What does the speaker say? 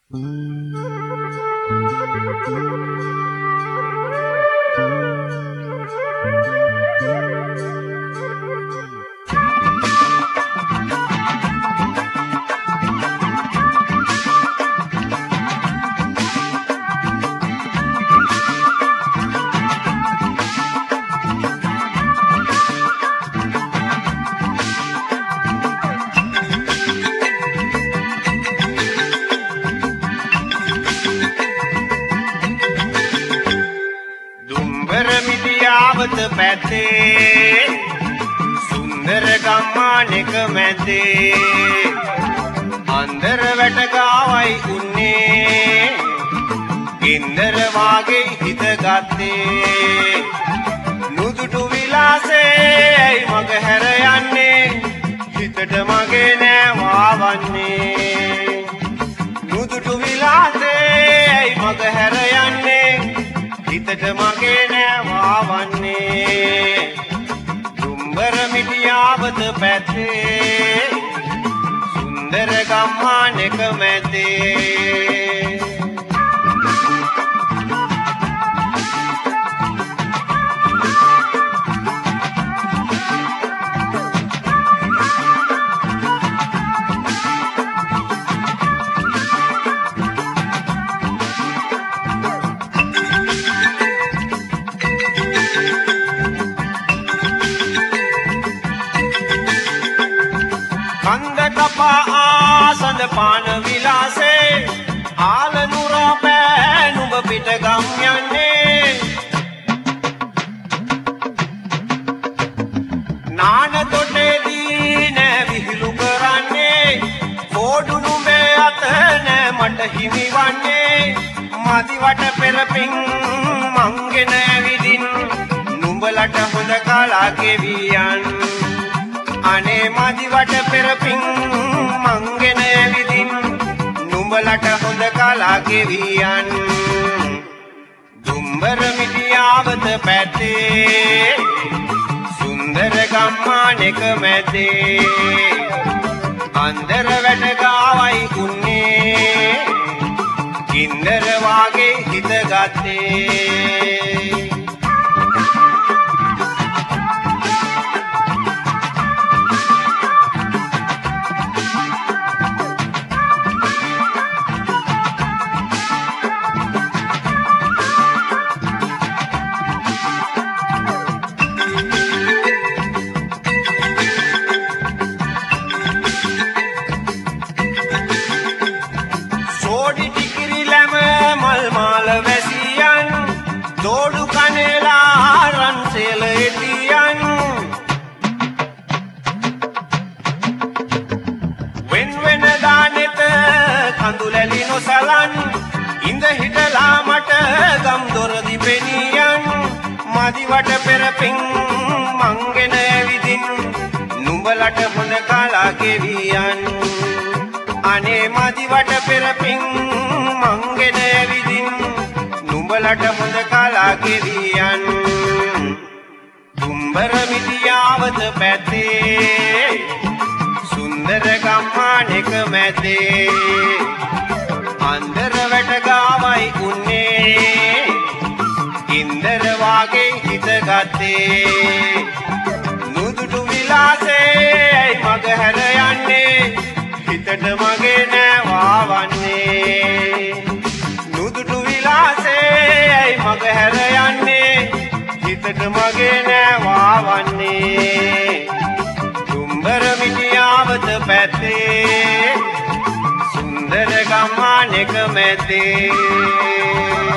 මිදියාවත පැත්තේ සුන්දර ගම්මානෙක මැද්දේ අන්දර වැට ගාවයි උන්නේ ගින්දර වාගේ හිත ගත්තේ නුදුටු විලාසේ ඇයි මග හැර යන්නේ හිතට මගේ නෑ වාවන්නේ නුදුටු විලාසේ ඇයි මග හැර යන්නේ හිතට මගේ නෑ වාවන්නේ දුම්බර මිටියාවත පැත්තේ සුන්දර ගම්මානෙක මැද්දේ ආසඳ පාන විලාසේ ආල නුරා පෑ නුඹ පිට ගම් යන්නේ නාන තොටේදී නෑ විහිළු කරන්නේ කෝඩු නුඹේ අත නෑ මට හිමිවන්නේ මදිවට පෙරපින් මංගෙන ඇවිදින් නුඹලට හොඳ කලා ගෙවියන් අනේ මදිවට පෙරපින් මංගෙන ඇවිදින් නුඹලට හොඳ කලා ගෙවියන් දුම්බර මිටියාවත පැත්තේ සුන්දර ගම්මානෙක මැද්දේ අන්දර වැට ගාවයි උන්නේ ගින්දර වාගේ හිත ගත්තේ දෝඩු කනලා රන්සෙල එතියන් වෙන දානෙත කඳුලැලි නොසලන් ඉඳ හිටලා මට ගම් දොර දිපෙනියන් මදිවට පෙරපින් මංගෙන ඇවිදින් නුඹලට හොඳ කලා ගෙවියන් අනේ මදිවට පෙරපින් මංගෙන ඇවිදින් නුඹලට හොඳ කලා ගෙවියන් දුම්බර මිටියාවත පැත්තේ සුන්දර ගම්මානෙක මැද්දේ අන්දර වැට ගාවයි උන්නේ ගින්දර වාගේ හිත ගත්තේ නුදුටු විලාසේ ඇයි මග හැර යන්නේ හිතට මගේ නෑ වාවන්නේ නුදුටු විලාසේ ඇයි මග හැර යන්නේ හිතට මගේ නෑ වාවන්නේ දුම්බර මිටියාවත පැත්තේ සුන්දර ගම්මානෙක මැද්දේ